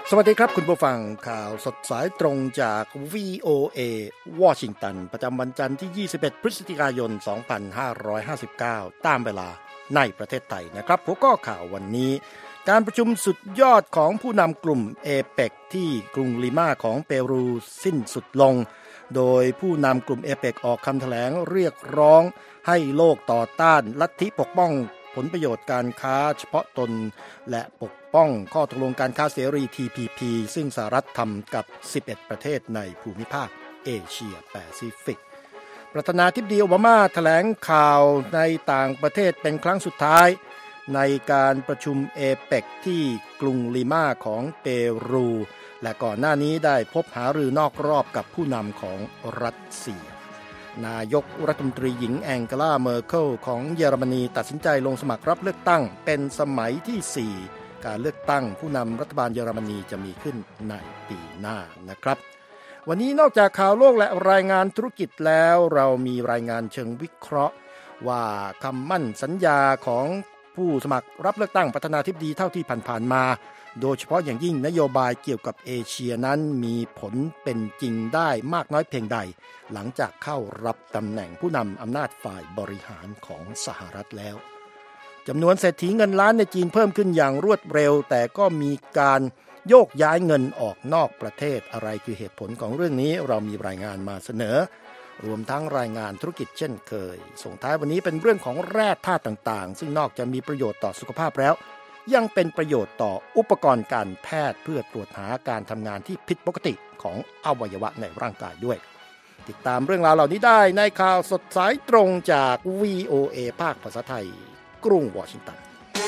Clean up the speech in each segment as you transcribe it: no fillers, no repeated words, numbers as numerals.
สวัสดีครับคุณผู้ฟังข่าวสดสายตรงจาก VOA วอชิงตันประจำวันจันทร์ที่21พฤศจิกายน2559ตามเวลาในประเทศไทยนะครับหัวข้อข่าววันนี้การประชุมสุดยอดของผู้นำกลุ่มเอเปกที่กรุงลิมาของเปรูสิ้นสุดลงโดยผู้นำกลุ่มเอเปกออกคำแถลงเรียกร้องให้โลกต่อต้านลัทธิปกป้องผลประโยชน์การค้าเฉพาะตนและปกป้องข้อตกลงการค้าเสรี TPP ซึ่งสหรัฐทำกับ11ประเทศในภูมิภาคเอเชียแปซิฟิกประธานาธิบดีโอบามาแถลงข่าวในต่างประเทศเป็นครั้งสุดท้ายในการประชุมเอเปกที่กรุงลิมาของเปรูและก่อนหน้านี้ได้พบหารือนอกรอบกับผู้นำของรัสเซียนายกรัฐมนตรีหญิงแองเกลาเมอร์เคิลของเยอรมนีตัดสินใจลงสมัครรับเลือกตั้งเป็นสมัยที่4การเลือกตั้งผู้นำรัฐบาลเยอรมนีจะมีขึ้นในปีหน้านะครับวันนี้นอกจากข่าวโลกและรายงานธุรกิจแล้วเรามีรายงานเชิงวิเคราะห์ว่าคำมั่นสัญญาของผู้สมัครรับเลือกตั้งประธานาธิบดีเท่าที่ผ่านๆมาโดยเฉพาะอย่างยิ่งนโยบายเกี่ยวกับเอเชียนั้นมีผลเป็นจริงได้มากน้อยเพียงใดหลังจากเข้ารับตำแหน่งผู้นำอำนาจฝ่ายบริหารของสหรัฐแล้วจำนวนเศรษฐีเงินล้านในจีนเพิ่มขึ้นอย่างรวดเร็วแต่ก็มีการโยกย้ายเงินออกนอกประเทศอะไรคือเหตุผลของเรื่องนี้เรามีรายงานมาเสนอรวมทั้งรายงานธุรกิจเช่นเคยส่งท้ายวันนี้เป็นเรื่องของแร่ธาตุต่างๆซึ่งนอกจากมีประโยชน์ต่อสุขภาพแล้วยังเป็นประโยชน์ต่ออุปกรณ์การแพทย์เพื่อตรวจหาการทำงานที่ผิดปกติของอวัยวะในร่างกายด้วยติดตามเรื่องราวเหล่านี้ได้ในข่าวสดสายตรงจาก VOA ภาคภาษาไทยกรุงวอชิงตัน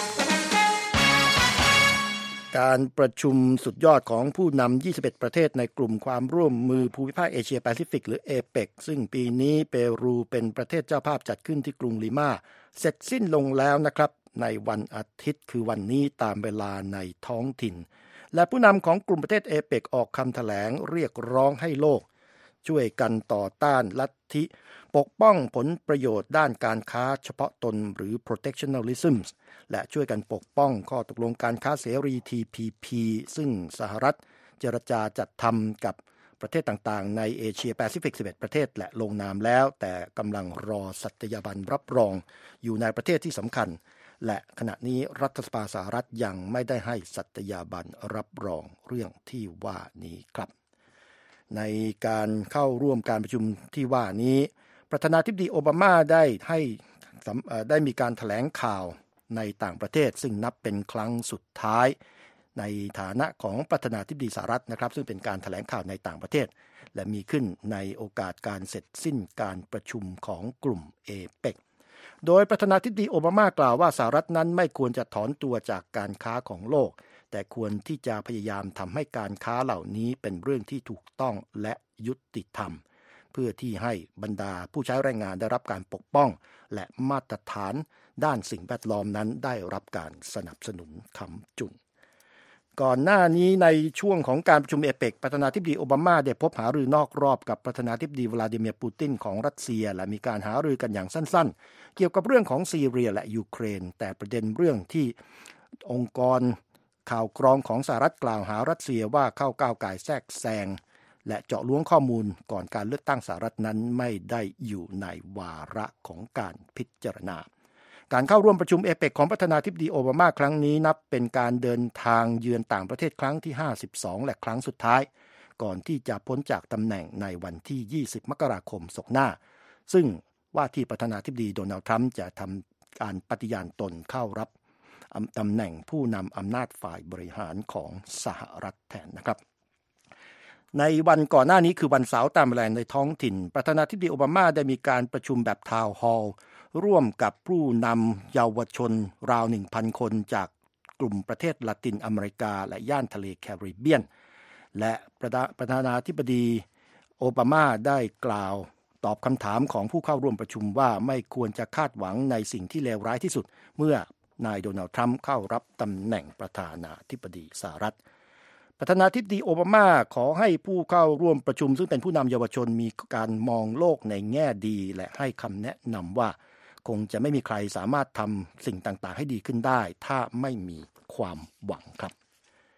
การประชุมสุดยอดของผู้นำ21ประเทศในกลุ่มความร่วมมือภูมิภาคเอเชียแปซิฟิกหรือเอเปกซึ่งปีนี้เปรูเป็นประเทศเจ้าภาพจัดขึ้นที่กรุงลิมาเสร็จสิ้นลงแล้วนะครับในวันอาทิตย์คือวันนี้ตามเวลาในท้องถิ่นและผู้นำของกลุ่มประเทศเอเปกออกคำแถลงเรียกร้องให้โลกช่วยกันต่อต้านลัทธิปกป้องผลประโยชน์ด้านการค้าเฉพาะตนหรือ protectionism และช่วยกันปกป้องข้อตกลงการค้าเสรี TPP ซึ่งสหรัฐเจรจาจัดทำกับประเทศต่างๆในเอเชียแปซิฟิก11ประเทศและลงนามแล้วแต่กำลังรอสัตยาบันรับรองอยู่ในประเทศที่สำคัญและขณะนี้รัฐสภาสหรัฐยังไม่ได้ให้สัตยาบันรับรองเรื่องที่ว่านี้ครับในการเข้าร่วมการประชุมที่ว่านี้ประธานาธิบดีโอบามาได้มีการแถลงข่าวในต่างประเทศซึ่งนับเป็นครั้งสุดท้ายในฐานะของประธานาธิบดีสหรัฐนะครับซึ่งเป็นการแถลงข่าวในต่างประเทศและมีขึ้นในโอกาสการเสร็จสิ้นการประชุมของกลุ่มเอเปกโดยประธานาธิบดีโอบามากล่าวว่าสหรัฐนั้นไม่ควรจะถอนตัวจากการค้าของโลกแต่ควรที่จะพยายามทำให้การค้าเหล่านี้เป็นเรื่องที่ถูกต้องและยุติธรรมเพื่อที่ให้บรรดาผู้ใช้แรงงานได้รับการปกป้องและมาตรฐานด้านสิ่งแวดล้อมนั้นได้รับการสนับสนุนค้ำจุนก่อนหน้านี้ในช่วงของการประชุมเอเปกประธานาธิบดีโอบามาได้พบหารือนอกรอบกับประธานาธิบดีวลาดิเมียร์ปูตินของรัสเซียและมีการหารือกันอย่างสั้นๆเกี่ยวกับเรื่องของซีเรียและยูเครนแต่ประเด็นเรื่องที่องค์กรข่าวกรองของสหรัฐกล่าวหารัสเซียว่าเข้าก้าวก่ายแทรกแซงและเจาะล้วงข้อมูลก่อนการเลือกตั้งสหรัฐนั้นไม่ได้อยู่ในวาระของการพิจารณาการเข้าร่วมประชุมเอเปกของประธานาธิบดีโอบามาครั้งนี้นับเป็นการเดินทางเยือนต่างประเทศครั้งที่52และครั้งสุดท้ายก่อนที่จะพ้นจากตำแหน่งในวันที่20มกราคมศกหน้าซึ่งว่าที่ประธานาธิบดีโดนัลด์ทรัมป์จะทำการปฏิญาณตนเข้ารับตำแหน่งผู้นำอำนาจฝ่ายบริหารของสหรัฐแทนนะครับในวันก่อนหน้านี้คือวันเสาร์ตามเวลาในท้องถิ่นประธานาธิบดีโอบามาได้มีการประชุมแบบทาวน์ฮอลล์ร่วมกับผู้นำเยาวชนราว 1,000 คนจากกลุ่มประเทศละตินอเมริกาและย่านทะเลแคริบเบียนและประธานาธิบดีโอบามาได้กล่าวตอบคำถามของผู้เข้าร่วมประชุมว่าไม่ควรจะคาดหวังในสิ่งที่เลวร้ายที่สุดเมื่อนายโดนัลด์ทรัมป์เข้ารับตำแหน่งประธานาธิบดีสหรัฐประธานาธิบดีโอบามาขอให้ผู้เข้าร่วมประชุมซึ่งเป็นผู้นำเยาวชนมีการมองโลกในแง่ดีและให้คำแนะนำว่าคงจะไม่มีใครสามารถทำสิ่งต่างๆให้ดีขึ้นได้ถ้าไม่มีความหวังครับ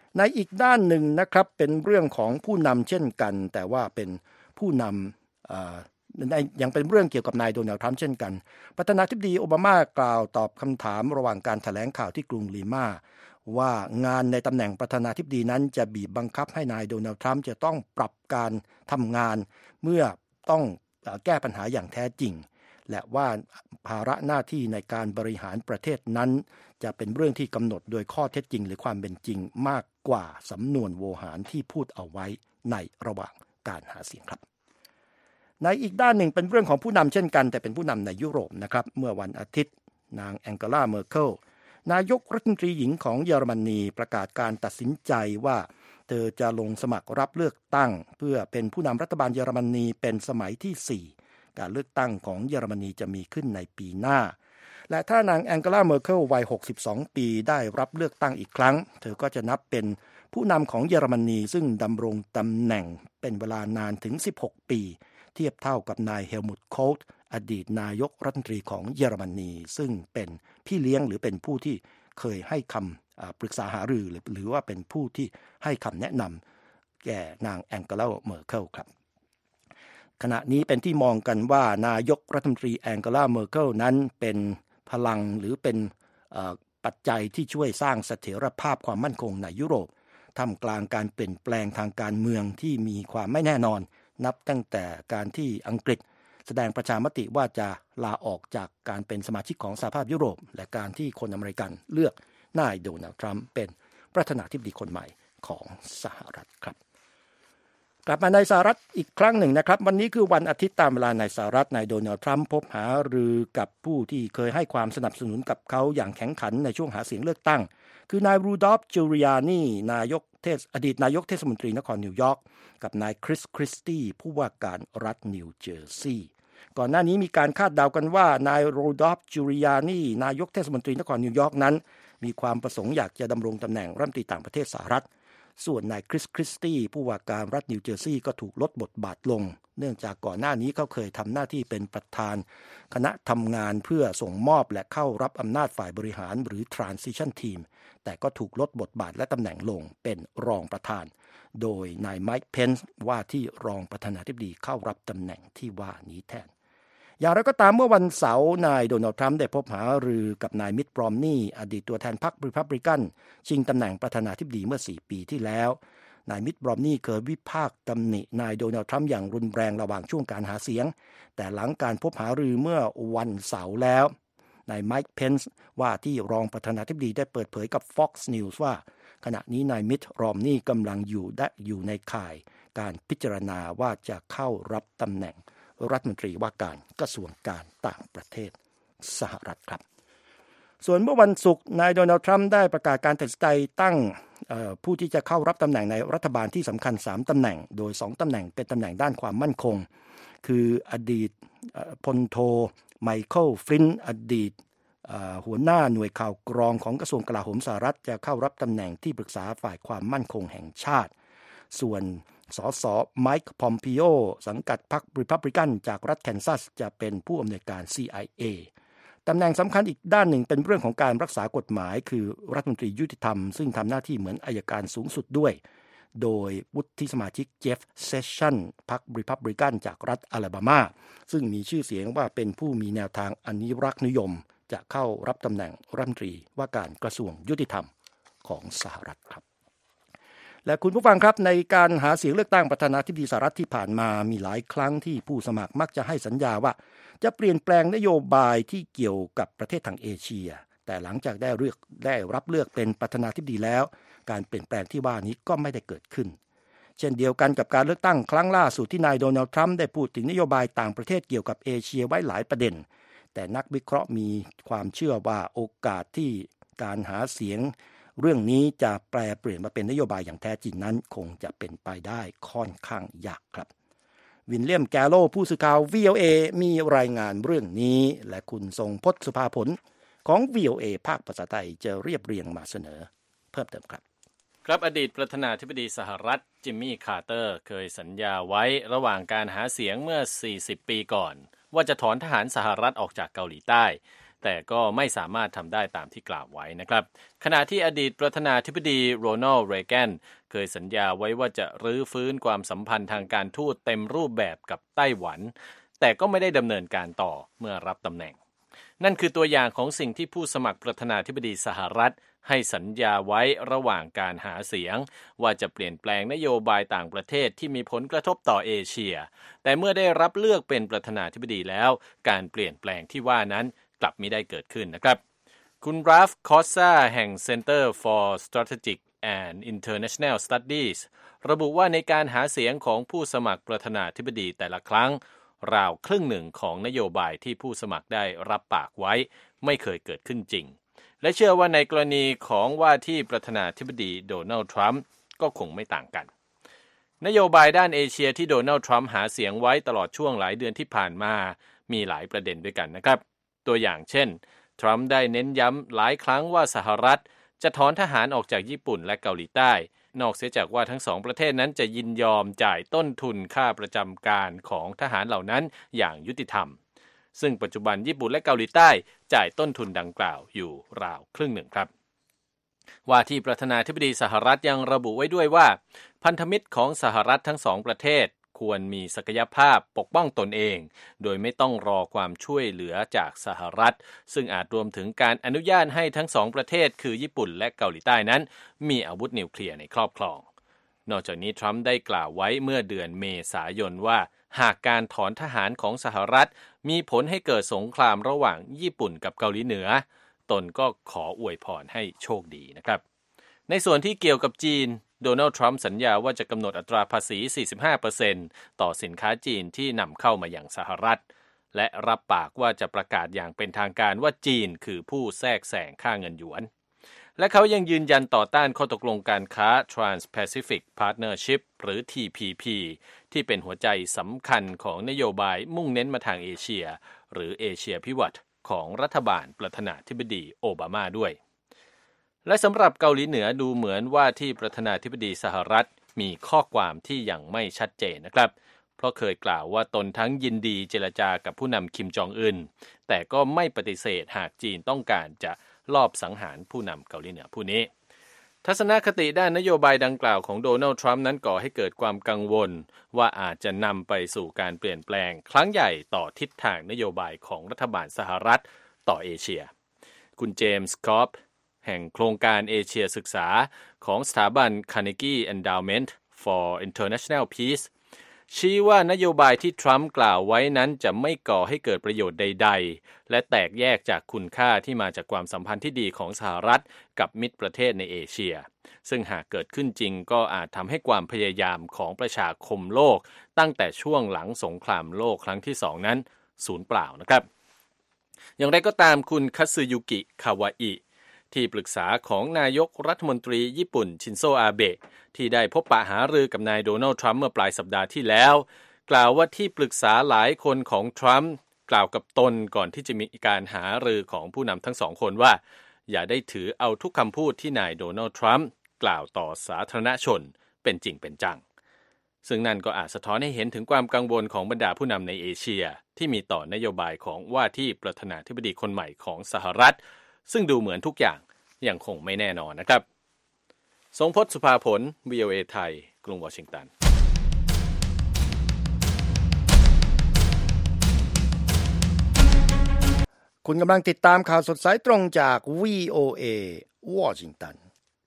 ในอีกด้านหนึ่งนะครับเป็นเรื่องของผู้นำเช่นกันแต่ว่าเป็นผู้นำยังเป็นเรื่องเกี่ยวกับนายโดนัลด์ทรัมป์เช่นกันประธานาธิบดีโอบามากล่าวตอบคำถามระหว่างการแถลงข่าวที่กรุงลีมาว่างานในตำแหน่งประธานาธิบดีนั้นจะบีบบังคับให้นายโดนัลด์ทรัมป์จะต้องปรับการทำงานเมื่อต้องแก้ปัญหาอย่างแท้จริงและว่าภาระหน้าที่ในการบริหารประเทศนั้นจะเป็นเรื่องที่กำหนดโดยข้อเท็จจริงหรือความเป็นจริงมากกว่าสำนวนโวหารที่พูดเอาไว้ในระหว่างการหาเสียงครับในอีกด้านหนึ่งเป็นเรื่องของผู้นำเช่นกันแต่เป็นผู้นำในยุโรปนะครับเมื่อวันอาทิตย์นางแองเกลาเมอร์เคิลนายกรัฐมนตรีหญิงของเยอรมนีประกาศการตัดสินใจว่าเธอจะลงสมัครรับเลือกตั้งเพื่อเป็นผู้นำรัฐบาลเยอรมนีเป็นสมัยที่4การเลือกตั้งของเยอรมนีจะมีขึ้นในปีหน้าและถ้านางแองเกลาเมอร์เคิลวัย62ปีได้รับเลือกตั้งอีกครั้งเธอก็จะนับเป็นผู้นำของเยอรมนีซึ่งดำรงตำแหน่งเป็นเวลานานถึง16ปีเทียบเท่ากับนายเฮลมุต โคลต์อดีตนายกรัฐมนตรีของเยอรมนีซึ่งเป็นพี่เลี้ยงหรือเป็นผู้ที่เคยให้คำปรึกษาหารือหรือว่าเป็นผู้ที่ให้คำแนะนำแก่นางแองเกลาเมอร์เคิลครับขณะนี้เป็นที่มองกันว่านายกรัฐมนตรีแองเกลาเมอร์เคิลนั้นเป็นพลังหรือเป็นปัจจัยที่ช่วยสร้างเสถียรภาพความมั่นคงในยุโรปท่ามกลางการเปลี่ยนแปลงทางการเมืองที่มีความไม่แน่นอนนับตั้งแต่การที่อังกฤษแสดงประชามติว่าจะลาออกจากการเป็นสมาชิกของสหภาพยุโรปและการที่คนอเมริกันเลือกนายโดนัลด์ทรัมป์เป็นประธานาธิบดีคนใหม่ของสหรัฐครับกลับมาในสหรัฐอีกครั้งหนึ่งนะครับวันนี้คือวันอาทิตย์ตามเวลาในสหรัฐนายโดนัลด์ทรัมป์พบหารือกับผู้ที่เคยให้ความสนับสนุนกับเขาอย่างแข็งขันในช่วงหาเสียงเลือกตั้งคือนายรูดอล์ฟ จูริอานีอดีตนายกเทศมนตรีนครนิวยอร์กกับนายคริสตี้ผู้ว่าการรัฐนิวเจอร์ซีย์ก่อนหน้านี้มีการคาดเดากันว่านายรูดอล์ฟ จูริอานีนายกเทศมนตรีนครนิวยอร์กนั้นมีความประสงค์อยากจะดำรงตำแหน่งรัฐมนตรีต่างประเทศสหรัฐส่วนนายคริสตี้ผู้ว่าการรัฐนิวเจอร์ซีย์ก็ถูกลดบทบาทลงเนื่องจากก่อนหน้านี้เขาเคยทำหน้าที่เป็นประธานคณะทำงานเพื่อส่งมอบและเข้ารับอำนาจฝ่ายบริหารหรือ Transition Team แต่ก็ถูกลดบทบาทและตำแหน่งลงเป็นรองประธานโดยนายไมค์ เพนซ์ว่าที่รองประธานาธิบดีเข้ารับตำแหน่งที่ว่านี้แทนอย่างไรก็ตามเมื่อวันเสาร์นายโดนัลด์ทรัมป์ได้พบหารือกับนายมิตต์ รอมนีย์อดีตตัวแทนพรรครีพับลิกันชิงตำแหน่งประธานาธิบดีเมื่อ4ปีที่แล้วนายมิตต์ รอมนีย์เคยวิพากษ์ตำหนินายโดนัลด์ทรัมป์อย่างรุนแรงระหว่างช่วงการหาเสียงแต่หลังการพบหารือเมื่อวันเสาร์แล้วนายไมค์ เพนซ์ว่าที่รองประธานาธิบดีได้เปิดเผยกับ Fox News ว่าขณะนี้นายมิตต์ รอมนีย์กำลังอยู่ในข่ายการพิจารณาว่าจะเข้ารับตำแหน่งรัฐมนตรีว่าการกระทรวงการต่างประเทศสหรัฐครับส่วนเมื่อวันศุกร์นายโดนัลด์ทรัมป์ได้ประกาศการตัดสินใจตั้งผู้ที่จะเข้ารับตำแหน่งในรัฐบาลที่สำคัญ3ตำแหน่งโดย2ตำแหน่งเป็นตำแหน่งด้านความมั่นคงคืออดีตพลโทไมเคิล ฟลินต์อดีตหัวหน้าหน่วยข่าวกรองของกระทรวงกลาโหมสหรัฐจะเข้ารับตำแหน่งที่ปรึกษาฝ่ายความมั่นคงแห่งชาติส่วนสสไมค์ พอมปิโอสังกัดพรรครีพับลิกันจากรัฐแคนซัสจะเป็นผู้อำนวยการ CIA ตำแหน่งสำคัญอีกด้านหนึ่งเป็นเรื่องของการรักษากฎหมายคือรัฐมนตรียุติธรรมซึ่งทำหน้าที่เหมือนอัยการสูงสุดด้วยโดยวุฒิสมาชิกเจฟ เซสชั่นพรรครีพับลิกันจากรัฐอลาบามาซึ่งมีชื่อเสียงว่าเป็นผู้มีแนวทางอนุรักษ์นิยมจะเข้ารับตำแหน่งรัฐมนตรีว่าการกระทรวงยุติธรรมของสหรัฐครับและคุณผู้ฟังครับในการหาเสียงเลือกตั้งประธานาธิบดีสหรัฐที่ผ่านมามีหลายครั้งที่ผู้สมัครมักจะให้สัญญาว่าจะเปลี่ยนแปลงนโยบายที่เกี่ยวกับประเทศทางเอเชียแต่หลังจากได้รับเลือกเป็นประธานาธิบดีแล้วการเปลี่ยนแปลงที่ว่านี้ก็ไม่ได้เกิดขึ้นเช่นเดียวกันกับการเลือกตั้งครั้งล่าสุดที่นายโดนัลด์ทรัมป์ได้พูดถึงนโยบายต่างประเทศเกี่ยวกับเอเชียไว้หลายประเด็นแต่นักวิเคราะห์มีความเชื่อว่าโอกาสที่การหาเสียงเรื่องนี้จะแปลเปลี่ยนมาเป็นนโยบายอย่างแท้จริงนั้นคงจะเป็นไปได้ค่อนข้างยากครับวินเลียม แกโลผู้สื่อข่าว VOA มีรายงานเรื่องนี้และคุณทรงพจน์ สุภาผลของ VOA ภาคภาษาไทยจะเรียบเรียงมาเสนอเพิ่มเติมครับครับอดีตประธานาธิบดีสหรัฐจิมมี่ คาร์เตอร์เคยสัญญาไว้ระหว่างการหาเสียงเมื่อ40ปีก่อนว่าจะถอนทหารสหรัฐออกจากเกาหลีใต้แต่ก็ไม่สามารถทำได้ตามที่กล่าวไว้นะครับขณะที่อดีตประธานาธิบดีโรนัลด์ เรแกนเคยสัญญาไว้ว่าจะรื้อฟื้นความสัมพันธ์ทางการทูตเต็มรูปแบบกับไต้หวันแต่ก็ไม่ได้ดำเนินการต่อเมื่อรับตำแหน่งนั่นคือตัวอย่างของสิ่งที่ผู้สมัครประธานาธิบดีสหรัฐให้สัญญาไว้ระหว่างการหาเสียงว่าจะเปลี่ยนแปลงนโยบายต่างประเทศที่มีผลกระทบต่อเอเชียแต่เมื่อได้รับเลือกเป็นประธานาธิบดีแล้วการเปลี่ยนแปลงที่ว่านั้นกลับไม่ได้เกิดขึ้นนะครับคุณราฟ คอสซาแห่ง Center for Strategic and International Studies ระบุว่าในการหาเสียงของผู้สมัครประธานาธิบดีแต่ละครั้งราวครึ่งหนึ่งของนโยบายที่ผู้สมัครได้รับปากไว้ไม่เคยเกิดขึ้นจริงและเชื่อว่าในกรณีของว่าที่ประธานาธิบดีโดนัลด์ทรัมป์ก็คงไม่ต่างกันนโยบายด้านเอเชียที่โดนัลด์ทรัมป์หาเสียงไว้ตลอดช่วงหลายเดือนที่ผ่านมามีหลายประเด็นด้วยกันนะครับตัวอย่างเช่นทรัมป์ได้เน้นย้ำหลายครั้งว่าสหรัฐจะถอนทหารออกจากญี่ปุ่นและเกาหลีใต้นอกเสียจากว่าทั้งสองประเทศนั้นจะยินยอมจ่ายต้นทุนค่าประจำการของทหารเหล่านั้นอย่างยุติธรรมซึ่งปัจจุบันญี่ปุ่นและเกาหลีใต้จ่ายต้นทุนดังกล่าวอยู่ราวครึ่งหนึ่งครับว่าที่ประธานาธิบดีสหรัฐยังระบุไว้ด้วยว่าพันธมิตรของสหรัฐทั้งสองประเทศควรมีศักยภาพปกป้องตนเองโดยไม่ต้องรอความช่วยเหลือจากสหรัฐซึ่งอาจรวมถึงการอนุญาตให้ทั้งสองประเทศคือญี่ปุ่นและเกาหลีใต้นั้นมีอาวุธนิวเคลียร์ในครอบครองนอกจากนี้ทรัมป์ได้กล่าวไว้เมื่อเดือนเมษายนว่าหากการถอนทหารของสหรัฐมีผลให้เกิดสงครามระหว่างญี่ปุ่นกับเกาหลีเหนือตนก็ขออวยพรให้โชคดีนะครับในส่วนที่เกี่ยวกับจีนโดนัลด์ทรัมป์สัญญาว่าจะกำหนดอัตราภาษี 45% ต่อสินค้าจีนที่นำเข้ามาอย่างสหรัฐและรับปากว่าจะประกาศอย่างเป็นทางการว่าจีนคือผู้แทรกแซงค่าเงินหยวนและเขายังยืนยันต่อต้านข้อตกลงการค้า Trans-Pacific Partnership หรือ TPP ที่เป็นหัวใจสำคัญของนโยบายมุ่งเน้นมาทางเอเชียหรือเอเชียพิวัตรของรัฐบาลประธานาธิบดีโอบามาด้วยและสำหรับเกาหลีเหนือดูเหมือนว่าที่ประธานาธิบดีสหรัฐมีข้อความที่ยังไม่ชัดเจนนะครับเพราะเคยกล่าวว่าตนทั้งยินดีเจรจากับผู้นำคิมจองอึนแต่ก็ไม่ปฏิเสธหากจีนต้องการจะลอบสังหารผู้นำเกาหลีเหนือผู้นี้ทัศนคติด้านนโยบายดังกล่าวของโดนัลด์ทรัมป์นั้นก่อให้เกิดความกังวลว่าอาจจะนำไปสู่การเปลี่ยนแปลงครั้งใหญ่ต่อทิศทางนโยบายของรัฐบาลสหรัฐต่อเอเชียคุณเจมส์คอปแห่งโครงการเอเชียศึกษาของสถาบัน Carnegie Endowment for International Peace ชี้ว่านโยบายที่ทรัมป์กล่าวไว้นั้นจะไม่ก่อให้เกิดประโยชน์ใดๆและแตกแยกจากคุณค่าที่มาจากความสัมพันธ์ที่ดีของสหรัฐกับมิตรประเทศในเอเชียซึ่งหากเกิดขึ้นจริงก็อาจทำให้ความพยายามของประชาคมโลกตั้งแต่ช่วงหลังสงครามโลกครั้งที่2นั้นสูญเปล่านะครับอย่างไรก็ตามคุณคัตสึยุกิ คาวาอิที่ปรึกษาของนายกรัฐมนตรีญี่ปุ่นชินโซอาเบะที่ได้พบปะหารือกับนายโดนัลด์ทรัมป์เมื่อปลายสัปดาห์ที่แล้วกล่าวว่าที่ปรึกษาหลายคนของทรัมป์กล่าวกับตนก่อนที่จะมีการหารือของผู้นำทั้งสองคนว่าอย่าได้ถือเอาทุกคำพูดที่นายโดนัลด์ทรัมป์กล่าวต่อสาธารณชนเป็นจริงเป็นจังซึ่งนั่นก็อาจสะท้อนให้เห็นถึงความกังวลของบรรดาผู้นำในเอเชียที่มีต่อนโยบายของว่าที่ประธานาธิบดีคนใหม่ของสหรัฐซึ่งดูเหมือนทุกอย่างยังคงไม่แน่นอนนะครับทรงพจน์ สุภาผล VOA ไทยกรุงวอชิงตันคุณกำลังติดตามข่าวสดสายตรงจาก VOA วอชิงตัน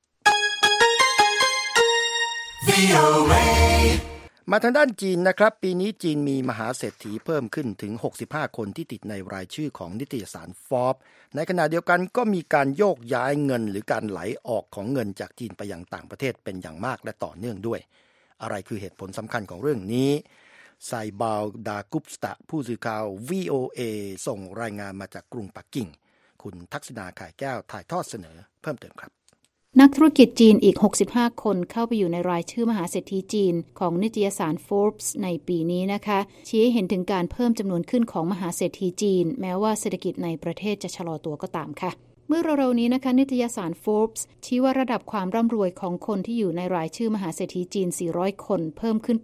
มาทางด้านจีนนะครับปีนี้จีนมีมหาเศรษฐีเพิ่มขึ้นถึง65คนที่ติดในรายชื่อของนิตยสาร Forbes ในขณะเดียวกันก็มีการโยกย้ายเงินหรือการไหลออกของเงินจากจีนไปยังต่างประเทศเป็นอย่างมากและต่อเนื่องด้วยอะไรคือเหตุผลสำคัญของเรื่องนี้ไซบาวดากุปสตะผู้สื่อข่าว VOA ส่งรายงานมาจากกรุงปักกิ่งคุณทักษิณาข่ายแก้วถ่ายทอดเสนอเพิ่มเติมครับนักธุรกิจจีนอีก65คนเข้าไปอยู่ในรายชื่อมหาเศรษฐีจีนของนิตยสาร Forbes ในปีนี้นะคะชี้ให้เห็นถึงการเพิ่มจำนวนขึ้นของมหาเศรษฐีจีนแม้ว่าเศรษฐกิจในประเทศจะชะลอตัวก็ตามค่ะเมื่อเร็วๆนี้นะคะนิตยสาร Forbes ชี้ว่าระดับความร่ำรวยของคนที่อยู่ในรายชื่อมหาเศรษฐีจีน400คนเพิ่มขึ้นไป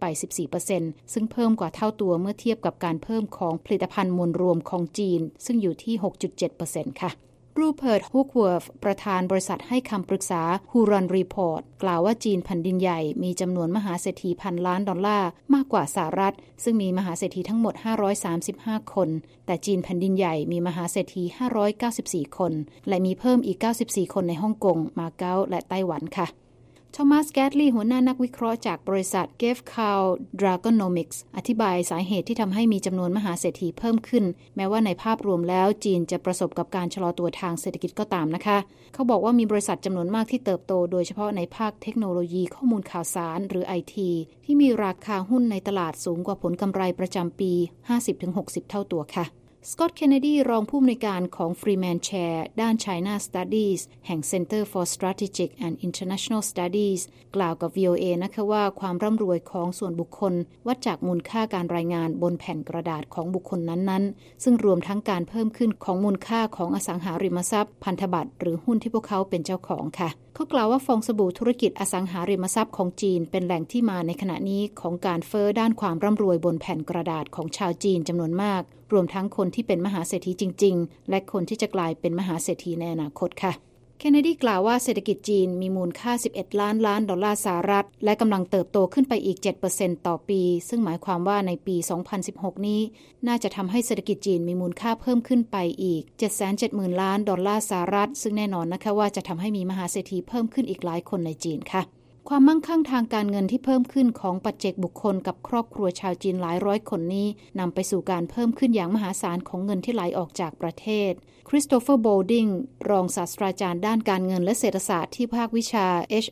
14% ซึ่งเพิ่มกว่าเท่าตัวเมื่อเทียบกับการเพิ่มของผลิตภัณฑ์มวลรวมของจีนซึ่งอยู่ที่ 6.7% ค่ะรูเพิร์ต ฮุกเวิร์ธประธานบริษัทให้คำปรึกษา Huron Report กล่าวว่าจีนแผ่นดินใหญ่มีจำนวนมหาเศรษฐีพันล้านดอลลาร์มากกว่าสหรัฐซึ่งมีมหาเศรษฐีทั้งหมด535คนแต่จีนแผ่นดินใหญ่มีมหาเศรษฐี594คนและมีเพิ่มอีก94คนในฮ่องกงมาเก๊าและไต้หวันค่ะโทมัส แกดลีย์หัวหน้านักวิเคราะห์จากบริษัท Gavekal Dragonomics อธิบายสาเหตุที่ทำให้มีจำนวนมหาเศรษฐีเพิ่มขึ้นแม้ว่าในภาพรวมแล้วจีนจะประสบกับการชะลอตัวทางเศรษฐกิจก็ตามนะคะเขาบอกว่ามีบริษัทจำนวนมากที่เติบโตโดยเฉพาะในภาคเทคโนโลยีข้อมูลข่าวสารหรือ IT ที่มีราคาหุ้นในตลาดสูงกว่าผลกำไรประจำปี 50-60 เท่าตัวค่ะสกอตต์ เคนเนดีรองผู้อำนวยการของ Freeman Chair ด้าน China Studies แห่ง Center for Strategic and International Studies กล่าวกับ VOA นะคะว่าความร่ำรวยของส่วนบุคคลวัดจากมูลค่าการรายงานบนแผ่นกระดาษของบุคคลนั้นๆซึ่งรวมทั้งการเพิ่มขึ้นของมูลค่าของอสังหาริมทรัพย์พันธบัตรหรือหุ้นที่พวกเขาเป็นเจ้าของค่ะเขากล่าวว่าฟองสบู่ธุรกิจอสังหาริมทรัพย์ของจีนเป็นแหล่งที่มาในขณะนี้ของการเฟ้อด้านความร่ำรวยบนแผ่นกระดาษของชาวจีนจำนวนมากรวมทั้งคนที่เป็นมหาเศรษฐีจริงๆและคนที่จะกลายเป็นมหาเศรษฐีในอนาคตค่ะเคนเนดีกล่าวว่าเศรษฐกิจจีนมีมูลค่า11ล้านล้านดอลลาร์สหรัฐและกำลังเติบโตขึ้นไปอีก 7% ต่อปีซึ่งหมายความว่าในปี 2016 นี้น่าจะทำให้เศรษฐกิจจีนมีมูลค่าเพิ่มขึ้นไปอีก 770,000 ล้านดอลลาร์สหรัฐซึ่งแน่นอนนะคะว่าจะทำให้มีมหาเศรษฐีเพิ่มขึ้นอีกหลายคนในจีนค่ะความมั่งคั่งทางการเงินที่เพิ่มขึ้นของปัจเจกบุคคลกับครอบครัวชาวจีนหลายร้อยคนนี้นำไปสู่การเพิ่มขึ้นอย่างมหาศาลของเงินที่ไหลออกจากประเทศคริสโตเฟอร์ โบลดิงรองศาสตราจารย์ด้านการเงินและเศรษฐศาสตร์ที่ภาควิชา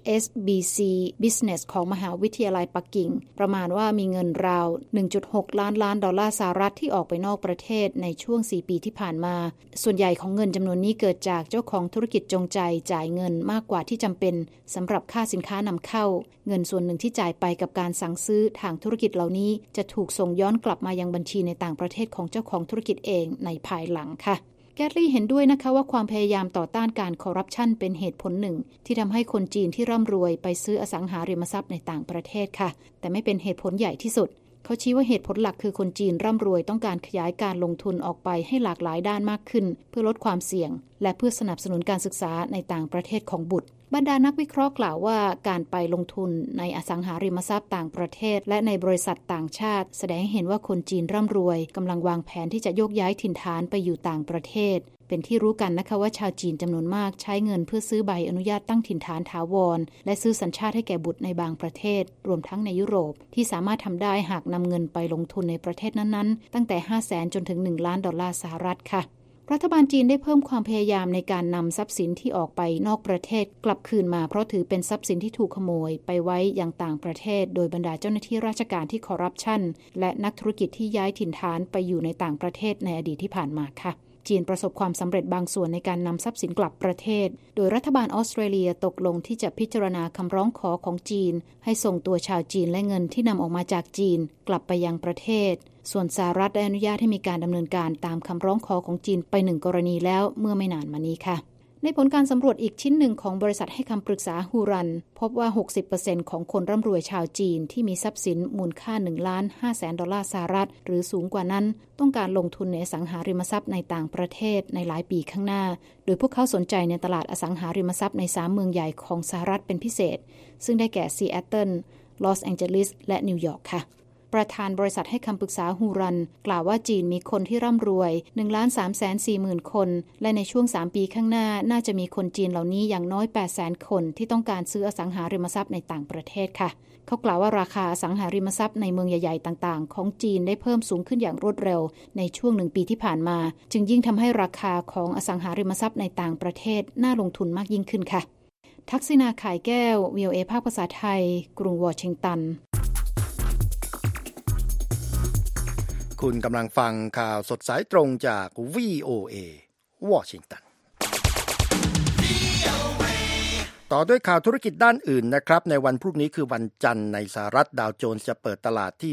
HSBC Business ของมหาวิทยาลัยปักกิ่งประมาณว่ามีเงินราว 1.6 ล้านล้านดอลลาร์สหรัฐที่ออกไปนอกประเทศในช่วง4ปีที่ผ่านมาส่วนใหญ่ของเงินจำนวนนี้เกิดจากเจ้าของธุรกิจจงใจจ่ายเงินมากกว่าที่จำเป็นสำหรับค่าสินค้านำเข้าเงินส่วนหนึ่งที่จ่ายไปกับการสั่งซื้อทางธุรกิจเหล่านี้จะถูกส่งย้อนกลับมายังบัญชีในต่างประเทศของเจ้าของธุรกิจเองในภายหลังค่ะแกดลี่เห็นด้วยนะคะว่าความพยายามต่อต้านการคอร์รัปชันเป็นเหตุผลหนึ่งที่ทำให้คนจีนที่ร่ำรวยไปซื้ออสังหาริมทรัพย์ในต่างประเทศค่ะแต่ไม่เป็นเหตุผลใหญ่ที่สุดเขาชี้ว่าเหตุผลหลักคือคนจีนร่ำรวยต้องการขยายการลงทุนออกไปให้หลากหลายด้านมากขึ้นเพื่อลดความเสี่ยงและเพื่อสนับสนุนการศึกษาในต่างประเทศของบุตรบรรดานักวิเคราะห์กล่าวว่าการไปลงทุนในอสังหาริมทรัพย์ต่างประเทศและในบริษัทต่างชาติแสดงให้เห็นว่าคนจีนร่ำรวยกำลังวางแผนที่จะโยกย้ายถิ่นฐานไปอยู่ต่างประเทศเป็นที่รู้กันนะคะว่าชาวจีนจำนวนมากใช้เงินเพื่อซื้อใบอนุญาตตั้งถิ่นฐานถาวรและซื้อสัญชาติให้แก่บุตรในบางประเทศรวมทั้งในยุโรปที่สามารถทำได้หากนำเงินไปลงทุนในประเทศนั้นๆตั้งแต่ 500,000 จนถึง 1 ล้านดอลลาร์สหรัฐค่ะรัฐบาลจีนได้เพิ่มความพยายามในการนำทรัพย์สินที่ออกไปนอกประเทศกลับคืนมาเพราะถือเป็นทรัพย์สินที่ถูกขโมยไปไว้ยังต่างประเทศโดยบรรดาเจ้าหน้าที่ราชการที่คอร์รัปชันและนักธุรกิจที่ย้ายถิ่นฐานไปอยู่ในต่างประเทศในอดีตที่ผ่านมาค่ะจีนประสบความสำเร็จบางส่วนในการนำทรัพย์สินกลับประเทศโดยรัฐบาลออสเตรเลียตกลงที่จะพิจารณาคำร้องขอของจีนให้ส่งตัวชาวจีนและเงินที่นำออกมาจากจีนกลับไปยังประเทศส่วนสหรัฐได้อนุญาตให้มีการดำเนินการตามคำร้องขอของจีนไป1 กรณีแล้วเมื่อไม่นานมานี้ค่ะในผลการสำรวจอีกชิ้นหนึ่งของบริษัทให้คำปรึกษาฮูรันพบว่า 60% ของคนร่ำรวยชาวจีนที่มีทรัพย์สินมูลค่า 1.5 ล้านดอลลาร์สหรัฐหรือสูงกว่านั้นต้องการลงทุนในอสังหาริมทรัพย์ในต่างประเทศในหลายปีข้างหน้าโดยพวกเขาสนใจในตลาดอสังหาริมทรัพย์ใน3เมืองใหญ่ของสหรัฐเป็นพิเศษซึ่งได้แก่ซีแอตเทิลลอสแองเจลิสและนิวยอร์กค่ะประธานบริษัทให้คำปรึกษาฮูรันกล่าวว่าจีนมีคนที่ร่ำรวย 1,340,000 คนและในช่วง3ปีข้างหน้าน่าจะมีคนจีนเหล่านี้อย่างน้อย 800,000 คนที่ต้องการซื้ออสังหาริมทรัพย์ในต่างประเทศค่ะเขากล่าวว่าราคาอสังหาริมทรัพย์ในเมืองใหญ่ๆต่างๆของจีนได้เพิ่มสูงขึ้นอย่างรวดเร็วในช่วง1 ปีที่ผ่านมาจึงยิ่งทำให้ราคาของอสังหาริมทรัพย์ในต่างประเทศน่าลงทุนมากยิ่งขึ้นค่ะทักษิณา ข่ายแก้ว VOA ภาคภาษาไทยกรุงวอชิงตันคุณกำลังฟังข่าวสดสายตรงจาก VOA วอชิงตันต่อด้วยข่าวธุรกิจด้านอื่นนะครับในวันพรุ่งนี้คือวันจันทร์ในสหรัฐดาวโจนส์จะเปิดตลาดที่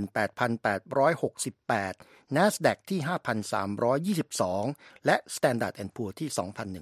18,868 NASDAQ ที่ 5,322 และ Standard & Poor's ที่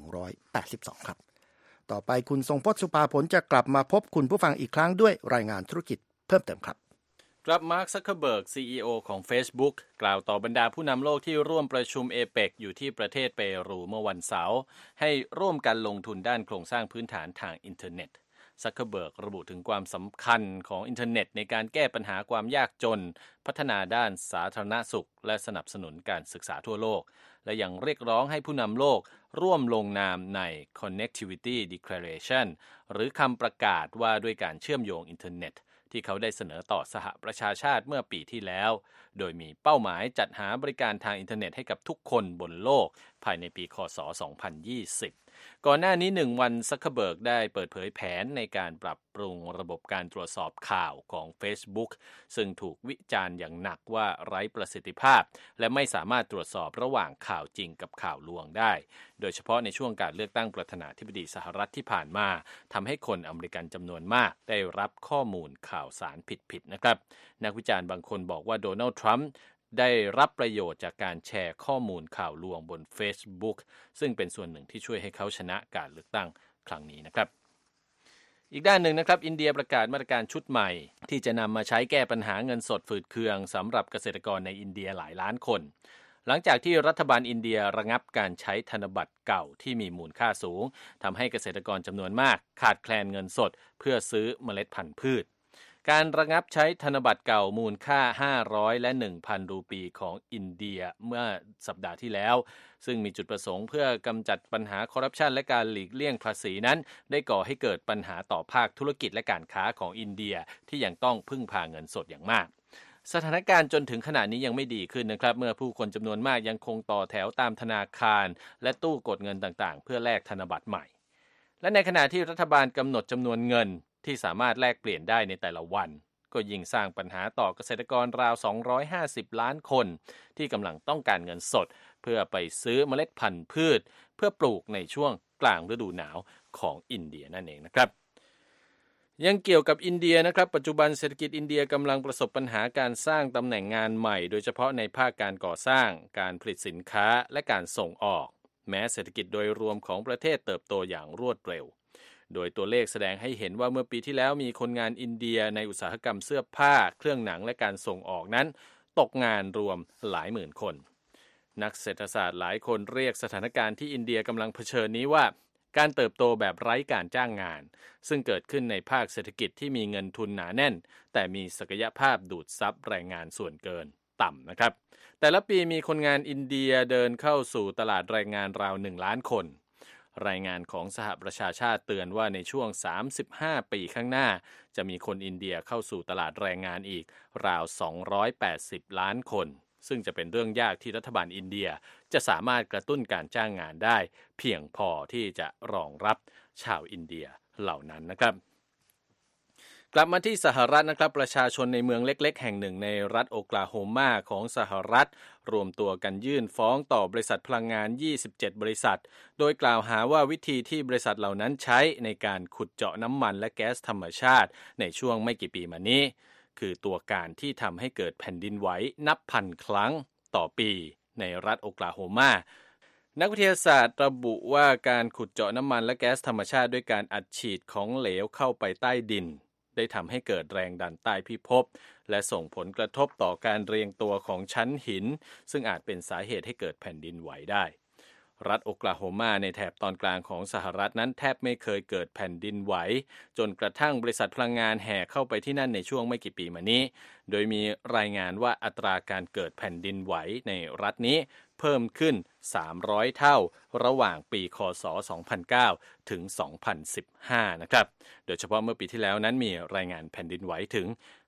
2,182 ครับต่อไปคุณทรงพจน์ สุภาผลจะกลับมาพบคุณผู้ฟังอีกครั้งด้วยรายงานธุรกิจเพิ่มเติมครับครับมาร์ค ซักเคอร์เบิร์ก CEO ของ Facebook กล่าวต่อบรรดาผู้นำโลกที่ร่วมประชุมเอเปกอยู่ที่ประเทศเปรูเมื่อวันเสาร์ให้ร่วมกันลงทุนด้านโครงสร้างพื้นฐานทางอินเทอร์เน็ต ซักเคอร์เบิร์กระบุถึงความสำคัญของอินเทอร์เน็ตในการแก้ปัญหาความยากจนพัฒนาด้านสาธารณสุขและสนับสนุนการศึกษาทั่วโลกและยังเรียกร้องให้ผู้นำโลกร่วมลงนามใน Connectivity Declaration หรือคำประกาศว่าด้วยการเชื่อมโยงอินเทอร์เน็ตที่เขาได้เสนอต่อสหประชาชาติเมื่อปีที่แล้วโดยมีเป้าหมายจัดหาบริการทางอินเทอร์เน็ตให้กับทุกคนบนโลกภายในปีค.ศ. 2020 ก่อนหน้านี้1วันซักเคอร์เบิร์กได้เปิดเผยแผนในการปรับปรุงระบบการตรวจสอบข่าวของ Facebook ซึ่งถูกวิจารณ์อย่างหนักว่าไร้ประสิทธิภาพและไม่สามารถตรวจสอบระหว่างข่าวจริงกับข่าวลวงได้โดยเฉพาะในช่วงการเลือกตั้งประธานาธิบดีสหรัฐที่ผ่านมาทำให้คนอเมริกันจำนวนมากได้รับข้อมูลข่าวสารผิดๆนะครับนักวิจารณ์บางคนบอกว่าโดนัลด์ทรัมป์ได้รับประโยชน์จากการแชร์ข้อมูลข่าวลวงบน Facebook ซึ่งเป็นส่วนหนึ่งที่ช่วยให้เขาชนะการเลือกตั้งครั้งนี้นะครับอีกด้านหนึ่งนะครับอินเดียประกาศมาตรการชุดใหม่ที่จะนำมาใช้แก้ปัญหาเงินสดฝืดเคืองสำหรับเกษตรกรในอินเดียหลายล้านคนหลังจากที่รัฐบาลอินเดียระงับการใช้ธนบัตรเก่าที่มีมูลค่าสูงทำให้เกษตรกรจำนวนมากขาดแคลนเงินสดเพื่อซื้อเมล็ดพันธุ์พืชการระงับใช้ธนบัตรเก่ามูลค่า500และ 1,000 รูปีของอินเดียเมื่อสัปดาห์ที่แล้วซึ่งมีจุดประสงค์เพื่อกำจัดปัญหาคอร์รัปชันและการหลีกเลี่ยงภาษีนั้นได้ก่อให้เกิดปัญหาต่อภาคธุรกิจและการค้าของอินเดียที่ยังต้องพึ่งพาเงินสดอย่างมากสถานการณ์จนถึงขณะนี้ยังไม่ดีขึ้นนะครับเมื่อผู้คนจำนวนมากยังคงต่อแถวตามธนาคารและตู้กดเงินต่างๆเพื่อแลกธนบัตรใหม่และในขณะที่รัฐบาลกำหนดจำนวนเงินที่สามารถแลกเปลี่ยนได้ในแต่ละวันก็ยิ่งสร้างปัญหาต่อเกษตรกรราว250ล้านคนที่กำลังต้องการเงินสดเพื่อไปซื้อเมล็ดพันธุ์พืชเพื่อปลูกในช่วงกลางฤดูหนาวของอินเดียนั่นเองนะครับยังเกี่ยวกับอินเดียนะครับปัจจุบันเศรษฐกิจอินเดียกำลังประสบปัญหาการสร้างตำแหน่งงานใหม่โดยเฉพาะในภาคการก่อสร้างการผลิตสินค้าและการส่งออกแม้เศรษฐกิจโดยรวมของประเทศเติบโตอย่างรวดเร็วโดยตัวเลขแสดงให้เห็นว่าเมื่อปีที่แล้วมีคนงานอินเดียในอุตสาหกรรมเสื้อผ้าเครื่องหนังและการส่งออกนั้นตกงานรวมหลายหมื่นคนนักเศรษฐศาสตร์หลายคนเรียกสถานการณ์ที่อินเดียกำลังเผชิญนี้ว่าการเติบโตแบบไร้การจ้างงานซึ่งเกิดขึ้นในภาคเศรษฐกิจที่มีเงินทุนหนาแน่นแต่มีศักยภาพดูดซับแรงงานส่วนเกินต่ำนะครับแต่ละปีมีคนงานอินเดียเดินเข้าสู่ตลาดแรงงานราว1ล้านคนรายงานของสหประชาชาติเตือนว่าในช่วง35ปีข้างหน้าจะมีคนอินเดียเข้าสู่ตลาดแรงงานอีกราว280ล้านคนซึ่งจะเป็นเรื่องยากที่รัฐบาลอินเดียจะสามารถกระตุ้นการจ้างงานได้เพียงพอที่จะรองรับชาวอินเดียเหล่านั้นนะครับกลับมาที่สหรัฐนะครับประชาชนในเมืองเล็กๆแห่งหนึ่งในรัฐโอคลาโฮมาของสหรัฐรวมตัวกันยื่นฟ้องต่อบริษัทพลังงาน27บริษัทโดยกล่าวหาว่าวิธีที่บริษัทเหล่านั้นใช้ในการขุดเจาะน้ำมันและแก๊สธรรมชาติในช่วงไม่กี่ปีมานี้คือตัวการที่ทำให้เกิดแผ่นดินไหวนับพันครั้งต่อปีในรัฐโอคลาโฮมานักวิทยาศาสตร์ระบุว่าการขุดเจาะน้ำมันและแก๊สธรรมชาติด้วยการอัดฉีดของเหลวเข้าไปใต้ดินได้ทำให้เกิดแรงดันใต้พิภพและส่งผลกระทบต่อการเรียงตัวของชั้นหินซึ่งอาจเป็นสาเหตุให้เกิดแผ่นดินไหวได้รัฐโอคลาโฮมาในแถบตอนกลางของสหรัฐนั้นแทบไม่เคยเกิดแผ่นดินไหวจนกระทั่งบริษัทพลังงานแห่เข้าไปที่นั่นในช่วงไม่กี่ปีมานี้โดยมีรายงานว่าอัตราการเกิดแผ่นดินไหวในรัฐนี้เพิ่มขึ้น300เท่าระหว่างปีค.ศ. 2009 ถึง 2015 นะครับโดยเฉพาะเมื่อปีที่แล้วนั้นมีรายงานแผ่นดินไหวถึง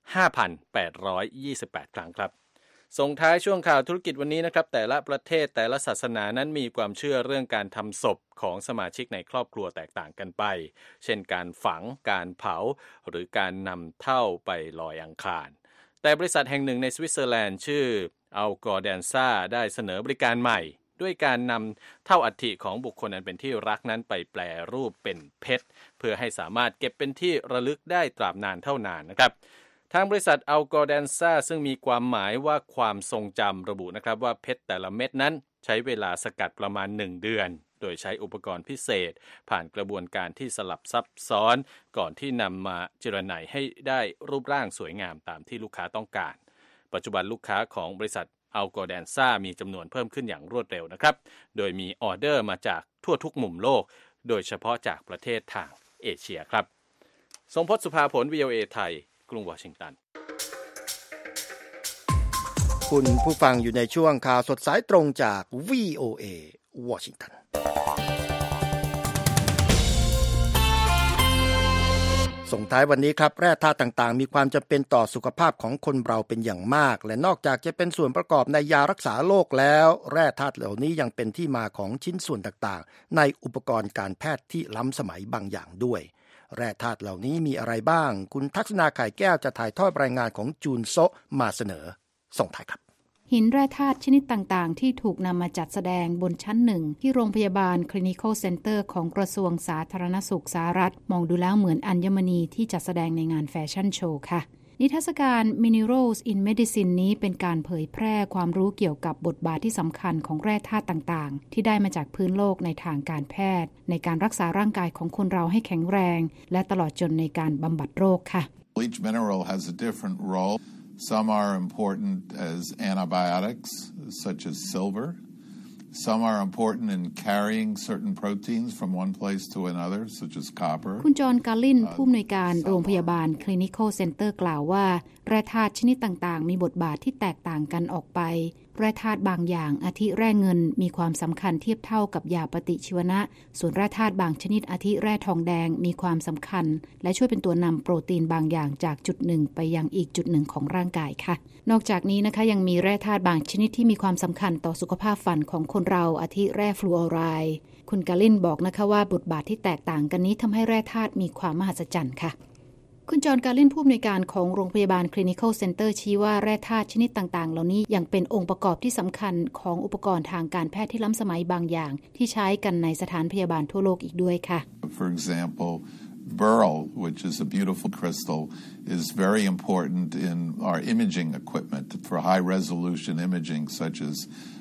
5,828 ครั้งครับส่งท้ายช่วงข่าวธุรกิจวันนี้นะครับแต่ละประเทศแต่ละศาสนานั้นมีความเชื่อเรื่องการทำศพของสมาชิกในครอบครัวแตกต่างกันไปเช่นการฝังการเผาหรือการนำเท่าไปลอยอังคารแต่บริษัทแห่งหนึ่งในสวิตเซอร์แลนด์ชื่ออัลกอร์แดนซ่าได้เสนอบริการใหม่ด้วยการนำเท่าอัฐิของบุคคลอันเป็นที่รักนั้นไปแปรรูปเป็นเพชรเพื่อให้สามารถเก็บเป็นที่ระลึกได้ตราบนานเท่านานนะครับทางบริษัทอัลกอร์แดนซ่าซึ่งมีความหมายว่าความทรงจำระบุนะครับว่าเพชรแต่ละเม็ดนั้นใช้เวลาสกัดประมาณ1เดือนโดยใช้อุปกรณ์พิเศษผ่านกระบวนการที่สลับซับซ้อนก่อนที่นำมาเจรไนให้ได้รูปร่างสวยงามตามที่ลูกค้าต้องการปัจจุบันลูกค้าของบริษัทอัลกอร์แดนซ่ามีจำนวนเพิ่มขึ้นอย่างรวดเร็วนะครับโดยมีออเดอร์มาจากทั่วทุกมุมโลกโดยเฉพาะจากประเทศทางเอเชียครับทรงพจน์สุภาผล VOA ไทยกรุงวอชิงตันคุณผู้ฟังอยู่ในช่วงข่าวสดสายตรงจาก VOA วอชิงตันส่งท้ายวันนี้ครับแร่ธาตุต่างๆมีความจำเป็นต่อสุขภาพของคนเราเป็นอย่างมากและนอกจากจะเป็นส่วนประกอบในยารักษาโรคแล้วแร่ธาตุเหล่านี้ยังเป็นที่มาของชิ้นส่วนต่างๆในอุปกรณ์การแพทย์ที่ล้ำสมัยบางอย่างด้วยแร่ธาตุเหล่านี้มีอะไรบ้างคุณทักษณาไข่แก้วจะถ่ายทอดรายงานของจูนโซมาเสนอส่งท้ายครับหินแร่ธาตุชนิดต่างๆที่ถูกนำมาจัดแสดงบนชั้นหนึ่งที่โรงพยาบาล Clinical Center ของกระทรวงสาธารณสุขสหรัฐมองดูแล้วเหมือนอัญมณีที่จัดแสดงในงานแฟชั่นโชว์ค่ะนิทรรศการ Minerals in Medicine นี้เป็นการเผยแพร่ความรู้เกี่ยวกับบทบาทที่สำคัญของแร่ธาตุต่างๆที่ได้มาจากพื้นโลกในทางการแพทย์ในการรักษาร่างกายของคนเราให้แข็งแรงและตลอดจนในการบำบัดโรคค่ะ Each mineral has a different role. Some are important as antibiotics, such as silver. Some are important in carrying certain proteins from one place to another, such as copper. คุณจอห์น กาลินผู้อำนวยการโรงพยาบาล Clinical Center กล่าวว่าแร่ธาตุชนิดต่างๆมีบทบาทที่แตกต่างกันออกไปแร่ธาตุบางอย่างอาทิแร่เงินมีความสำคัญเทียบเท่ากับยาปฏิชีวนะส่วนแร่ธาตุบางชนิดอาทิแร่ทองแดงมีความสำคัญและช่วยเป็นตัวนำโปรตีนบางอย่างจากจุดหนึ่งไปยังอีกจุดหนึ่งของร่างกายค่ะนอกจากนี้นะคะยังมีแร่ธาตุบางชนิดที่มีความสำคัญต่อสุขภาพฟันของคนเราอาทิแร่ฟลูออไรด์คุณกาลินบอกนะคะว่าบทบาทที่แตกต่างกันนี้ทำให้แร่ธาตุมีความมหัศจรรย์ค่ะคุณจอห์น กาลินผู้อำนวยการของโรงพยาบาล Clinical Center ชี้ว่าแร่ธาตุชนิดต่างๆเหล่านี้ยังเป็นองค์ประกอบที่สำคัญของอุปกรณ์ทางการแพทย์ที่ล้ำสมัยบางอย่างที่ใช้กันในสถานพยาบาลทั่วโลกอีกด้วยค่ะ For example, beryl, which is a beautiful crystal, is very important in our imaging equipment for high-resolution imaging, such as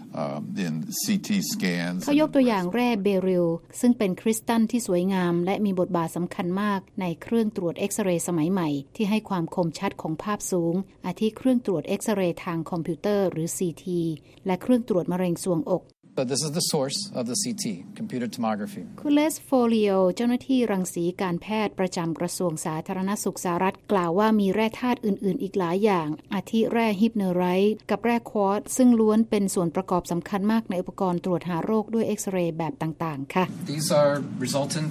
in CT scans. เขายกตัวอย่างแร่เบริลซึ่งเป็นคริสตัลที่สวยงามและมีบทบาทสำคัญมากในเครื่องตรวจเอ็กซเรย์สมัยใหม่ที่ให้ความคมชัดของภาพสูงอาทิเครื่องตรวจเอ็กซเรย์ทางคอมพิวเตอร์หรือ CT และเครื่องตรวจมะเร็งทรวงอก So this is the source of the CT, computer tomography. คุณเลสโฟลิโอเจ้าหน้าที่รังสีการแพทย์ประจำกระทรวงสาธารณสุขสหรัฐกล่าวว่ามีแร่ธาตุอื่นๆอีกหลายอย่างอาทิแร่ฮิปเนอไรต์กับแร่ควอร์ตซ์ซึ่งล้วนเป็นส่วนประกอบสำคัญมากในอุปกรณ์ตรวจหาโรคด้วยเอ็กซเรย์แบบต่างๆค่ะ These are resultant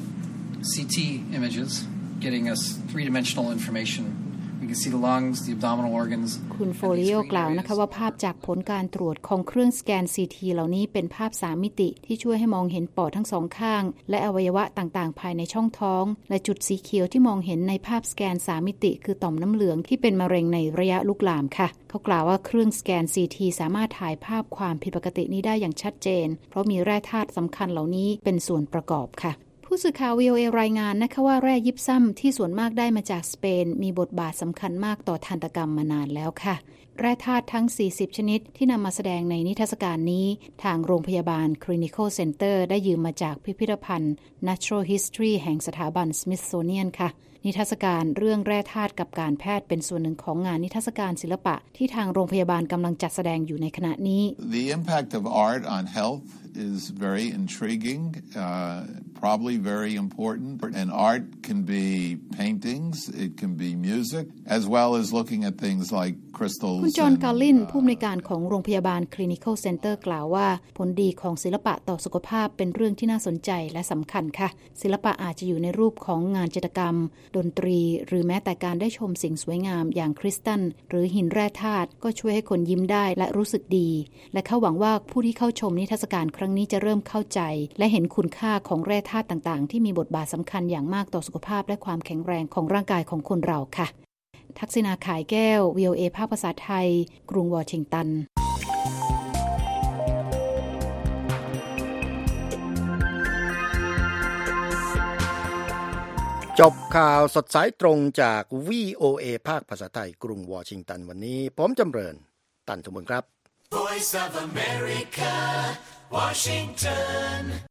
CT images getting us three-dimensional information.You can see the lungs, the abdominal organs. คุณโฟลิโอกล่าวนะคะว่าภาพจากผลการตรวจของเครื่องสแกน CT เหล่านี้เป็นภาพ3มิติที่ช่วยให้มองเห็นปอดทั้งสองข้างและอวัยวะต่างๆภายในช่องท้องและจุดสีเขียวที่มองเห็นในภาพสแกน3มิติคือต่อมน้ำเหลืองที่เป็นมะเร็งในระยะลุกลามค่ะเขากล่าวว่าเครื่องสแกน CT สามารถถ่ายภาพความผิดปกตินี้ได้อย่างชัดเจนเพราะมีแร่ธาตุสำคัญเหล่านี้เป็นส่วนประกอบค่ะผู้สื่อข่าว VOA รายงานนะคะว่าแร่ยิปซัมที่ส่วนมากได้มาจากสเปนมีบทบาทสำคัญมากต่อทันตกรรมมานานแล้วค่ะแร่ธาตุทั้ง40ชนิดที่นำมาแสดงในนิทรรศการนี้ทางโรงพยาบาล Clinical Center ได้ยืมมาจากพิพิธภัณฑ์ Natural History แห่งสถาบัน Smithsonian ค่ะนิทรรศการเรื่องแร่ธาตุกับการแพทย์เป็นส่วนหนึ่งของงานนิทรรศการศิลปะที่ทางโรงพยาบาลกำลังจัดแสดงอยู่ในขณะนี้ The impact of art on health is very intriguing, probably very important. And art can be paintings, it can be music, as well as looking at things like crystals. คุณจอห์น กาลินผู้อำนวยการของโรงพยาบาล Clinical Center กล่าวว่าผลดีของศิลปะต่อสุขภาพเป็นเรื่องที่น่าสนใจและสำคัญค่ะศิลปะอาจจะอยู่ในรูปของงานจิตรกรรมดนตรีหรือแม้แต่การได้ชมสิ่งสวยงามอย่างคริสตัลหรือหินแร่ธาตุก็ช่วยให้คนยิ้มได้และรู้สึกดีและเขาหวังว่าผู้ที่เข้าชมนิทรรศการครั้งนี้จะเริ่มเข้าใจและเห็นคุณค่าของแร่ธาตุต่างๆที่มีบทบาทสำคัญอย่างมากต่อสุขภาพและความแข็งแรงของร่างกายของคนเราค่ะทักษิณา ข่ายแก้ว VOA ภาคภาษาไทยกรุงวอชิงตันจบข่าวสดสายตรงจาก VOA ภาคภาษาไทยกรุงวอชิงตันวันนี้ผมจำเริญตันสมบูรณ์ครับ Voice of America Washington